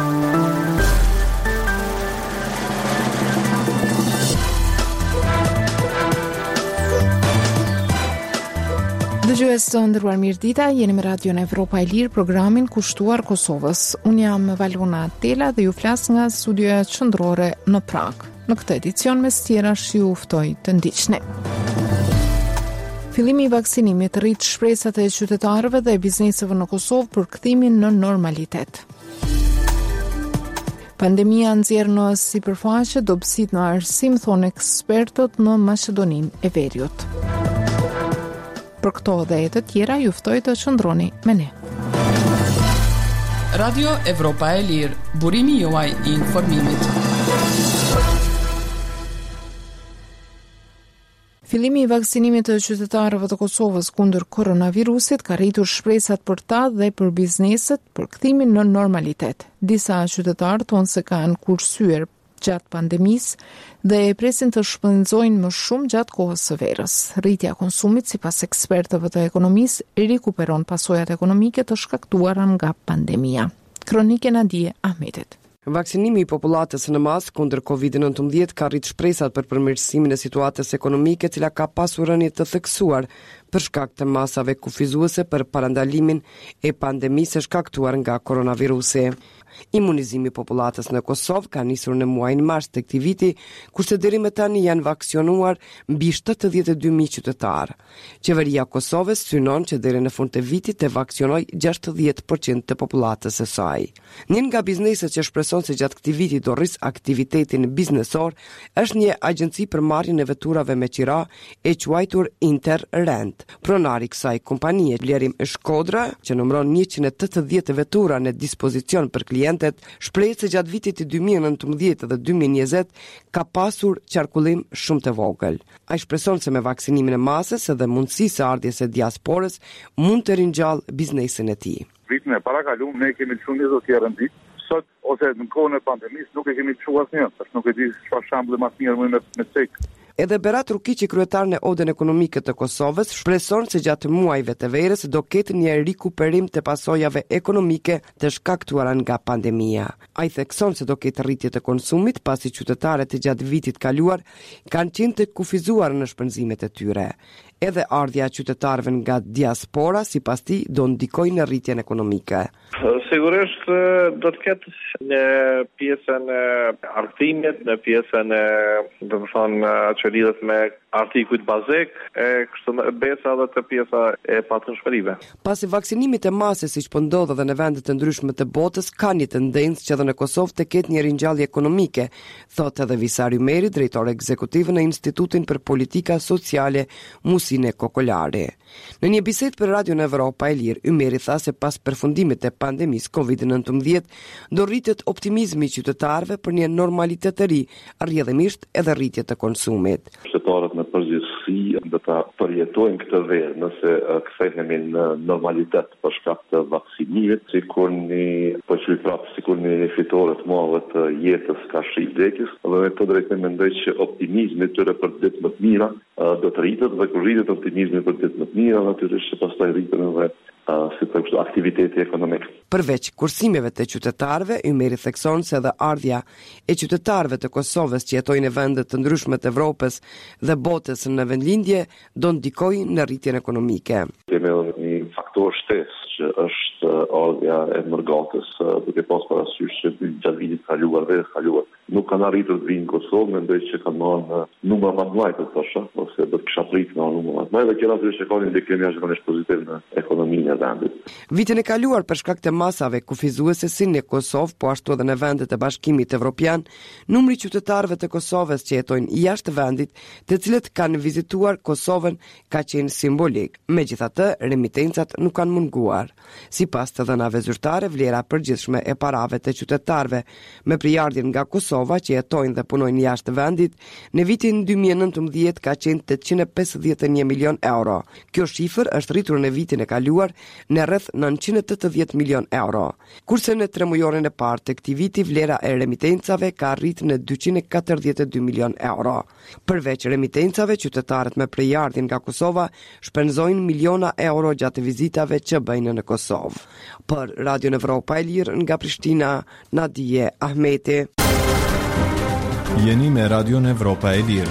Dëgjues të ndëruar mirë dita, jeni me Radion Evropa e Lirë, programin kushtuar Kosovës. Unë jam Valona Tela dhe ju flas nga studioja qendrore në Prag. Në këtë edicion mes tjerash ju ftoj të ndiqni. Fillimi i vaksinimit rrit shpresat e qytetarëve dhe bizneseve në Kosovë për kthimin në normalitet. Pandemia nxjerr në sipërfaqe dobësitë në arsim, thonë ekspertët në Maqedoninë e Veriut. Për këto dhe e të tjera, ju ftoj të qëndroni me ne. Radio Evropa e Lirë, burimi juaj i informimit. Fillimi i vaksinimit të qytetarëve të Kosovës kundër koronavirusit ka rritur shpresat për ta dhe për bizneset për kthimin në normalitet. Disa qytetarë thonë se kanë kursyer gjatë pandemisë dhe e presin të shpenzojnë më shumë gjatë kohës së verës. Rritja e konsumit, sipas ekspertëve të ekonomisë, rikuperon pasojat ekonomike të shkaktuara nga pandemia. Kronike Nadije Ahmetit. Vaksinimi i popullatës në masë kundër COVID-19 ka rrit shpresat për përmirësimin e situatës ekonomike, cila ka pasur rënje të theksuar për shkak të masave kufizuese për parandalimin e pandemisë shkaktuar nga koronavirusi. Imunizimi i popullatës në Kosovë ka nisur në muajin mars të këtij viti, kurse deri më tani janë vaksionuar mbi 72.000 qytetarë. Qeveria e Kosovës synon që deri në fund të vitit të vaksionojë 60% të popullatës së saj. Një nga bizneset që shpreson se gjatë këtij viti do rris aktivitetin biznesor është një agjenci për marrjen e veturave me qira e quajtur Interrent. Pronari i kësaj kompanie, Blerim Shkodra, që numëron 180 vetura në dispozicion për klientet, shpreh se gjatë vitit 2019 dhe 2020 ka pasur qarkullim shumë të vogël. Ai shpreson se me vaksinimin e masës dhe mundësisë së ardhjes së diasporës mund të ringjallë biznesin e tij. Vitin e parakaluar ne kemi shumë një të rëndit. Sot ose në kohën e pandemisë nuk e kemi çuar asnjë, tash nuk e di çfarë shembull më të mirë me cek. Edhe Berat Rukiqi, kryetar në Odën Ekonomike të Kosovës, shpreson se gjatë muajve të verës do ketë një rikuperim të pasojave ekonomike të shkaktuara nga pandemia. Ai thekson se do ketë rritje të konsumit pasi qytetarët e gjatë vitit kaluar kanë qenë të kufizuar në shpenzimet e tyre. Edhe ardhja e qytetarëve nga diaspora, sipas tij, do ndikojë në rritjen ekonomike. Sigurisht do të ketë në pjesën e arsimit, në pjesën e, do të thonë, që lidhet me artikujt bazik, kështu besa edhe të pjesa e patrimshmërive. Pasi vaksinimit të masës, siç po ndodh edhe në vende të ndryshme të botës, ka një tendencë që edhe në Kosovë të ketë një ringjallje ekonomike, thotë edhe Visar Ymeri, drejtor ekzekutiv në Institutin për Politika Sociale Musine Kokolari. Në një bisedë për Radio Evropa e Lirë, Ymeri tha se pas përfundimit të pandemisë COVID-19 do rritet optimizmi i qytetarëve për një normalitet të ri, rrjedhimisht edhe rritje të konsumit. Qytetarët në përgjithësi do ta përjetojnë këtë verë nëse kthehemi në normalitet për shkak të vaksinimit, sikur një fitore të madhe të jetës ka shih vdekjes, dhe me këtë drejtim mendoj që optimizmi tyre për ditë më të mira do të rritet, dhe kur rritet optimizmi për ditë më të mira, natyrisht që pastaj rriten edhe aktiviteti ekonomik. Përveç kursimeve të qytetarëve, Ymeri thekson se edhe ardhja e qytetarëve të Kosovës që jetojnë në vende të ndryshme të Evropës dhe botës në vendlindje do ndikojë në rritjen ekonomike. Kemi një faktor shtesë që është ardhja e mërgatës, duke pas parasysh që gjatë vitit kaluar nuk kanë arritur të vinë në Kosovë, mendoj që kanë marrë numra më të mëdha të thosha, ose do të kisha pritur në numra më të mëdha, dhe kjo natyrisht ka një ndikim jashtëzakonisht pozitiv në ekonominë e vendit. Vitin e kaluar për shkak të masave kufizuese si në Kosovë, po ashtu edhe në vendet e Bashkimit Evropian, numri i qytetarëve të Kosovës që jetojnë jashtë vendit, të cilët kanë vizituar Kosovën, ka qenë simbolik. Megjithatë, remitencat nuk kanë munguar. Sipas të dhënave zyrtare, vlera përgjithshme e parave të qytetarëve me prijardhjen nga Kosova Kosova që jetojnë dhe punojnë jashtë vendit, në vitin 2019 ka qenë 851 milion euro. Kjo shifër është rritur në vitin e kaluar në rreth 980 milion euro. Kurse në tremujorin e parë të këtij viti vlera e remitencave ka arritur në 242 milion euro. Përveç remitencave, qytetarët me prejardhjen nga Kosova shpenzojnë miliona euro gjatë vizitave që bëjnë në Kosovë. Për Radio Evropa e Lirë nga Prishtina, Nadije Ahmeti. Jeni me Radio Evropa e Lirë.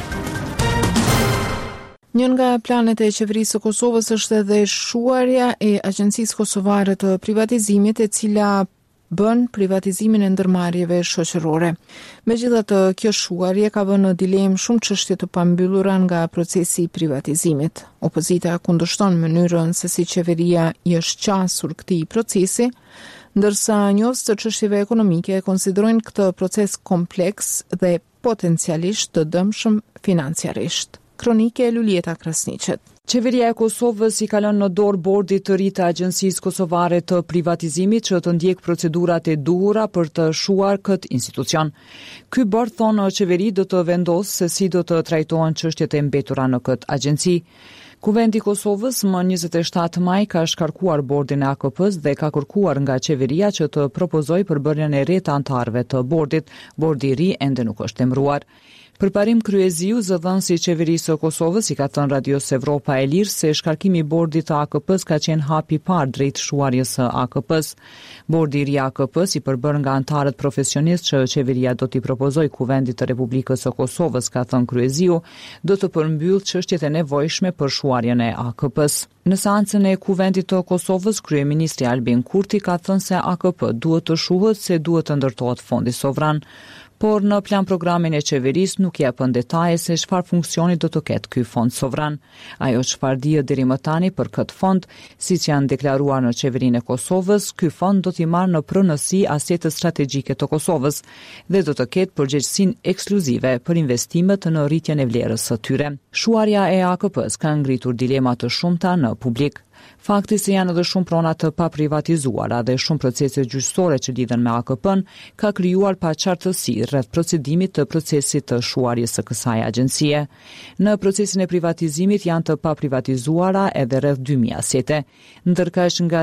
Një nga planet e qeverisë së Kosovës është edhe shuarja e Agjencisë Kosovare të Privatizimit, e cila bën privatizimin e ndërmarrjeve shoqërore. Megjithatë, kjo shuarje ka vënë në dilemë shumë çështje të pambyllura nga procesi i privatizimit. Opozita kundërshton mënyrën se si qeveria i është qasur këtij procesi, ndërsa njohës të çështjeve ekonomike konsiderojnë këtë proces kompleks dhe potencialisht të dëmshëm financiarisht. Kronike Lulieta Krasniqet. Qeveria e Kosovës i kalon në dorë bordit të ri të Agjencisë Kosovare të Privatizimit që të ndjek procedurat e duhura për të shuar këtë institucion. Ky bord, thonë qeveri, do të vendosë se si do të trajtohen çështjet e mbetura në këtë agjenci. Kuvendi i Kosovës më 27 maj ka shkarkuar bordin e AKP-s dhe ka kërkuar nga qeveria që të propozojë përbërjen e re të anëtarëve të bordit. Bordi i ri ende nuk është emëruar. Përparim Kryeziu, zëdhënësi i qeverisë së Kosovës, i ka thënë Radios Evropa e Lirë se shkarkimi i bordit të AKP-s ka qenë hapi i parë drejt shuarjes së AKP-s. Bordi i ri i AKP-s i përbër nga anëtarët profesionistë që qeveria do t'i propozojë Kuvendit të Republikës së Kosovës, ka thënë Kryeziu, do të përmbyll çështjet e nevojshme për shuarjen e AKP-s. Në seancën e Kuvendit të Kosovës, kryeministri Albin Kurti ka thënë se AKP duhet të shuhet se duhet të ndërtohet fondi sovran. Por në plan programin e qeverisë nuk jepën detaje se çfarë funksioni do të ketë ky fond sovran. Ajo çfarë dihet deri më tani për këtë fond, siç janë deklaruar në qeverinë e Kosovës, ky fond do t'i marrë në pronësi asetet strategjike të Kosovës dhe do të ketë përgjegjësinë ekskluzive për investimet në rritjen e vlerës së tyre. Shuarja e AKP-s ka ngritur dilema të shumta në publik. Fakti se janë edhe shumë prona të paprivatizuara dhe shumë procese gjyqësore që lidhen me AKP-n ka krijuar paqartësi rreth procedimit të procesit të shuarjes së kësaj agjencie. Në procesin e privatizimit janë të paprivatizuara edhe rreth 2000 asete, ndërkësh nga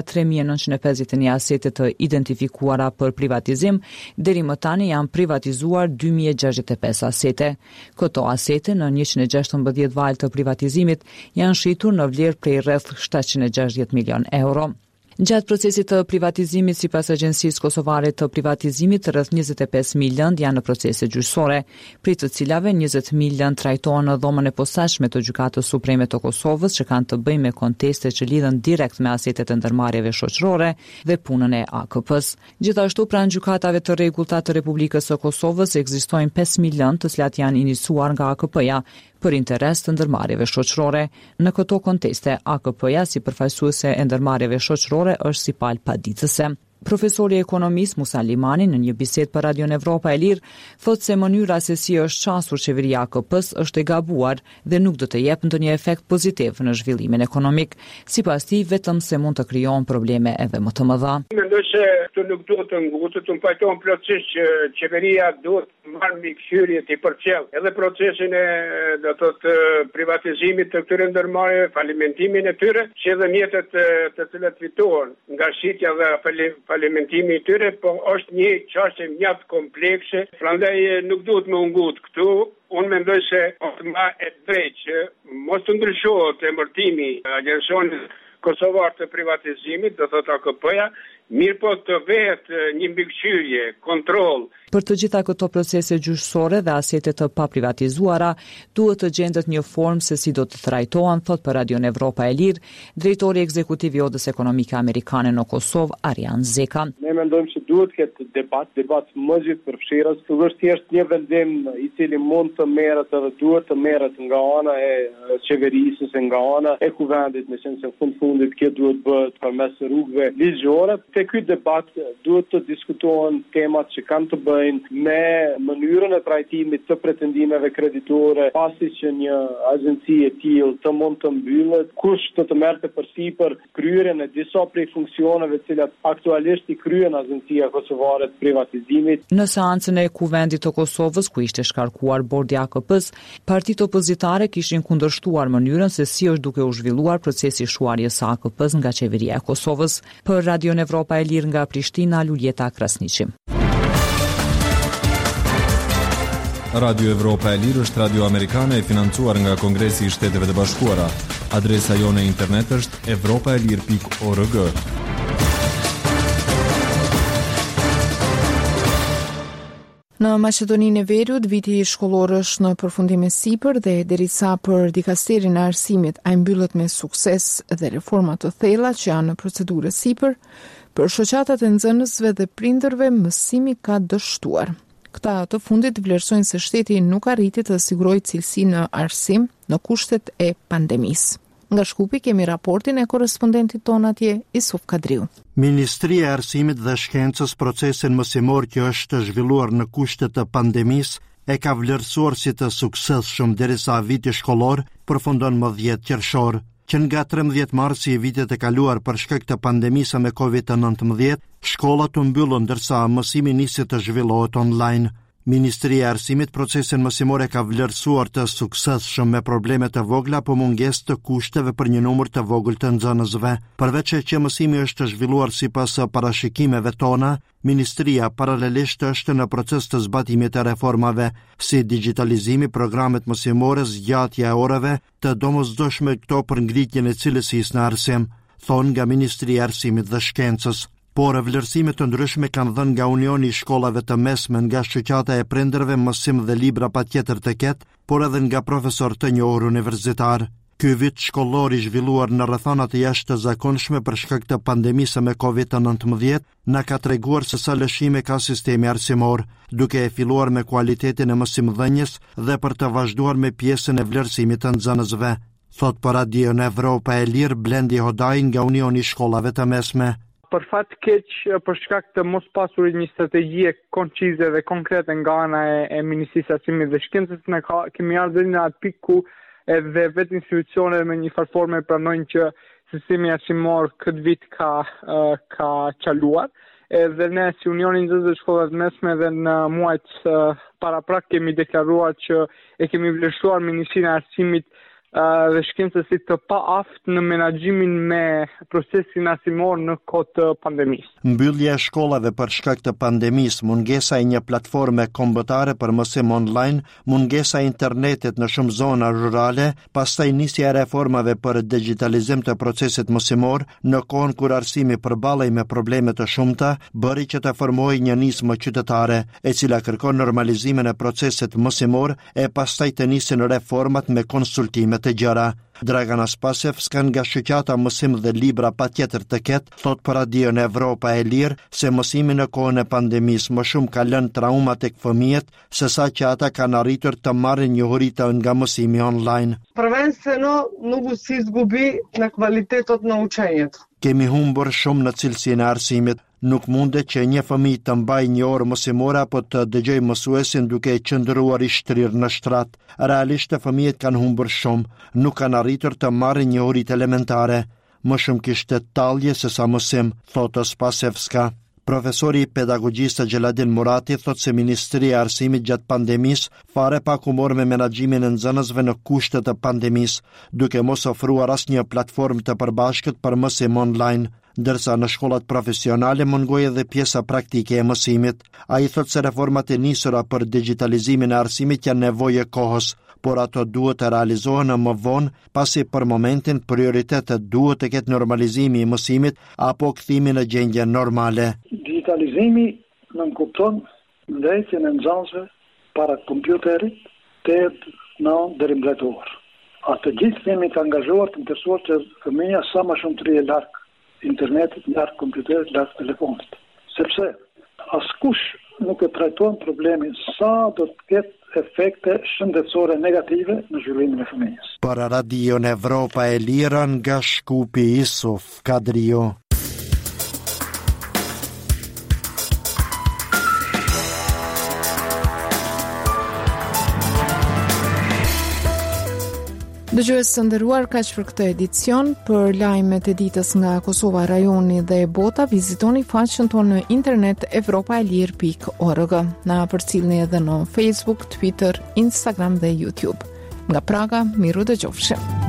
3951 asete të identifikuara për privatizim, deri më tani janë privatizuar 2065 asete. Këto asete në 116 valë të privatizimit janë shitur në vlerë prej rreth 760 milion euro. Gjatë procesit të privatizimit, sipas Agjencisë Kosovare të Privatizimit, rreth 25.000 lëndë janë në procese gjyqësore, prej të cilave 20.000 lëndë trajtohen në dhomën e posaçme të Gjykatës Supreme të Kosovës, që kanë të bëjnë me konteste që lidhen direkt me asetet e ndërmarrjeve shoqërore dhe punën e AKP-s. Gjithashtu, pranë gjykatave të rregullta të Republikës së Kosovës ekzistojnë 5.000 lëndë të cilat janë iniciuar nga AKP-ja për interes të ndërmarrjeve shoqërore. Në këto konteste, AKP-ja si përfaqësuese e ndërmarrjeve shoqërore është si palë paditëse. Profesori ekonomist Musa Limani në një bisedë për Radio Evropa e Lirë thotë se mënyra se si është qasur qeveria AKP-s është e gabuar dhe nuk do të jep ndonjë efekt pozitiv në zhvillimin ekonomik. Sipas tij, vetëm se mund të krijohen probleme edhe më të mëdha. Mendoj se këtu nuk duhet të ngutet, të pajtohen plotësisht që qeveria duhet të marrë mikshyrje të përcjell edhe procesin e privatizimit të këtyre ndërmarrjeve, falimentimin e tyre, që edhe mjetet të cilat fitohen nga shitja dhe falimentimi i tyre, po është një çështje mjaft komplekse, prandaj nuk duhet më ngut këtu. Unë mendoj se është më e drejtë që mos të ndryshohet emërtimi Agjencionit Kosovar të Privatizimit, do thotë AKP-ja, mirë po të vehet një mbikëqyrje, kontroll. Për të gjitha këto procese gjyqësore dhe asetet të paprivatizuara, duhet të gjendet një formë se si do të trajtohen, thot për Radio Evropa e Lirë, drejtori ekzekutiv i Odës Ekonomike Amerikane në Kosovë, Arjan Zeka. Ne mendojmë se duhet këtë debat më gjithëpërfshirës, të është thjesht një vendim i cili mund të merret edhe duhet të merret nga ana e qeverisë, nga ana e kuvendit, në sensin se fundit kjo duhet bëhet përmes rrugëve ligjore. Te ky debat duhet të diskutohen temat që kanë të bëjnë me mënyrën e trajtimit të pretendimeve kreditore, pasi që një agenci e tillë të mund të mbyllet, kush të merrte përsipër kryerjen e disa prej funksioneve të cilat aktualisht i kryen Agencia Kosovare të Privatizimit. Në seancën e Kuvendit të Kosovës, ku ishte shkarkuar bordi AKP-s, partitë opozitare kishin kundërshtuar mënyrën se si është duke u zhvilluar procesi shuarjes së AKP-s nga qeveria e Kosovës. Për Radio Evropa e Lirë nga Prishtina, Luljeta Krasniqi. Radio Evropa e Lirë është radio amerikane e financuar nga Kongresi i Shteteve të Bashkuara. Adresa jone internet është evropaelir.org. Në Maqedoninë e Veriut, viti shkollor është në përfundim e sipër dhe derisa për dikasterin e arsimit ai mbyllet me sukses dhe reforma të thella që janë në procedurë sipër, për shoqatat e nxënësve dhe prindërve mësimi ka dështuar. Këta të fundit vlerësojnë se shteti nuk arriti të sigurojë cilësi në arsim në kushtet e pandemisë. Nga Shkupi kemi raportin e korrespondentit ton atje, Isuf Kadriu. Ministria e Arsimit dhe Shkencës procesin mësimor që është zhvilluar në kushtet të pandemisë e ka vlerësuar si të suksesshëm derisa viti shkollor përfundon më 10 qershor, që nga 13 marsi i vitit e kaluar për shkak të pandemisë me COVID-19, shkollat u mbyllën ndërsa mësimi nisi të zhvillohet online. Ministria e Arsimit procesin mësimor e ka vlerësuar të suksesshëm me probleme të vogla po mungesë të kushteve për një numër të vogël të nxënësve. Përveç që mësimi është zhvilluar sipas parashikimeve tona, Ministria paralelisht është në proces të zbatimit të reformave, si digitalizimi, programet mësimore, zgjatja e orëve, të domosdoshme këto për ngritjen e cilësisë në arsim, thonë nga Ministria e Arsimit dhe Shkencës. Por vlerësime të ndryshme kanë dhënë nga Unioni i Shkollave të Mesme, nga shoqata e prindërve mësim dhe libra patjetër të ketë, por edhe nga profesor të njohur universitar. Ky vit shkollor i zhvilluar në rrethana të jashtëzakonshme për shkak të pandemisë me COVID-19 na ka treguar se sa lëshime ka sistemi arsimor, duke e filluar me kualitetin e mësimdhënies dhe për të vazhduar me pjesën e vlerësimit të nxënësve. Thot për Radio Evropa e Lirë Blendi Hodaj nga Unioni i Shkollave të Mesme. Për fat keq, për shkak të mos pasurit një strategji koncize dhe konkrete nga ana e Ministrisë së Arsimit dhe Shkencës, ne kemi ardhur në atë pikë ku edhe vetë institucionet me një farforme pranojnë që sistemi arsimor këtë vit ka qaluar. Edhe ne si Unioni i Nxënësve të Shkollave të Mesme dhe në muajt paraprak kemi deklaruar që e kemi vlerësuar Ministrinë e Arsimit dhe Shkencës si të paaft në menaxhimin me procesin arsimor në kohë të pandemisë. Mbyllja e shkollave për shkak të pandemisë, mungesa e një platforme kombëtare për mësim online, mungesa e internetit në shumë zona rurale, pastaj nisja e reformave për digitalizim të procesit mësimor në kohën kur arsimi përballej me probleme të shumta, bëri që të formohej një nismë qytetare, e cila kërkon normalizimin e procesit mësimor e pastaj të nisin reformat me konsultime të gjëra. Dragana Spasevska nga shoqata Mësim dhe Libra patjetër të ketë, thot për Radio Evropa e Lirë se mësimi në kohën e pandemisë më shumë ka lënë trauma tek fëmijët sesa që ata kanë arritur të marrin njohuritë nga mësimi online. Prvenstveno nuk u si zgubi në kvalitetot në učenjet. Kemi humbur shumë në cilësinë e arsimit. Nuk mundet që një fëmijë të mbajë një orë mësimore apo të dëgjoj mësuesin duke e qëndruar i shtrirë në shtrat. Realisht fëmijët kanë humbur shumë, nuk kanë arritur të marrin njohuritë elementare. Më shumë kishte tallje se sa mësim, thotë Spasevska. Profesori i pedagogjisë Gjeladin Murati thot se Ministria e Arsimit gjatë pandemisë fare pak u mor me menaxhimin e nxënësve në kushtet e pandemisë, duke mos ofruar asnjë platformë të përbashkët për mësim online, ndërsa në shkollat profesionale mungoi edhe pjesa praktike e mësimit. Ai thot se reformat e nisura për digitalizimin e arsimit janë nevojë kohës, por ato duhet të realizohen më vonë, pasi për momentin prioritetet duhet të ketë normalizimi i mësimit apo kthimi në gjendje normale. Digitalizimi nënkupton ndërtjen e nxënësve para kompjuterit 8-9 deri në 10 orë. Atë gjithë jemi të angazhuar të interesuar që fëmija sa më shumë të rrijë larg internetit, larg kompjuterit, larg telefonit. Sepse askush nuk e trajton problemin sa do të ketë efekte shëndetësore negative në zhvillimin e fëmijës. Për Radio Evropa e Lirë nga Shkupi Isuf Kadrio. Dëgjues të nderuar, kaq për këtë edicion. Për lajmet e ditës nga Kosova, rajoni dhe bota, vizitoni faqen tonë në internet evropaelir.org. Na përcjellni edhe në Facebook, Twitter, Instagram dhe YouTube. Nga Praga, miru dëgjofshim.